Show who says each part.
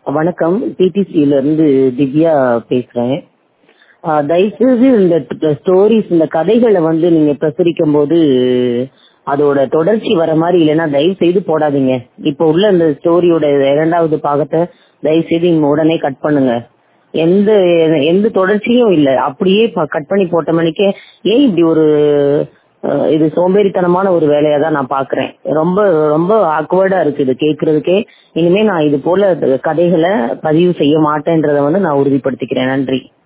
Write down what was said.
Speaker 1: வணக்கம். டிடிசியில இருந்து திவ்யா பேசுறேன். தயவுசெய்து இந்த ஸ்டோரிஸ், இந்த கதைகளை நீங்க பிரசுரிக்கும் போது அதோட தொடர்ச்சி வர மாதிரி இல்லைன்னா தயவு செய்து போடாதீங்க. இப்போ உள்ள இந்த ஸ்டோரியோட 2வது பாகத்தை தயவு செய்து உடனே கட் பண்ணுங்க. எந்த எந்த தொடர்ச்சியும் இல்லை, அப்படியே கட் பண்ணி போட்ட மணிக்கே. ஏன் இப்படி ஒரு இது சோம்பேறித்தனமான ஒரு வேலையா தான் நான் பாக்குறேன். ரொம்ப ரொம்ப ஆக்வர்டா இருக்கு இது கேட்கறதுக்கே. இனிமே நான் இது போல கதைகளை பதிவு செய்ய மாட்டேன்றதை நான் உறுதிப்படுத்திக்கிறேன். நன்றி.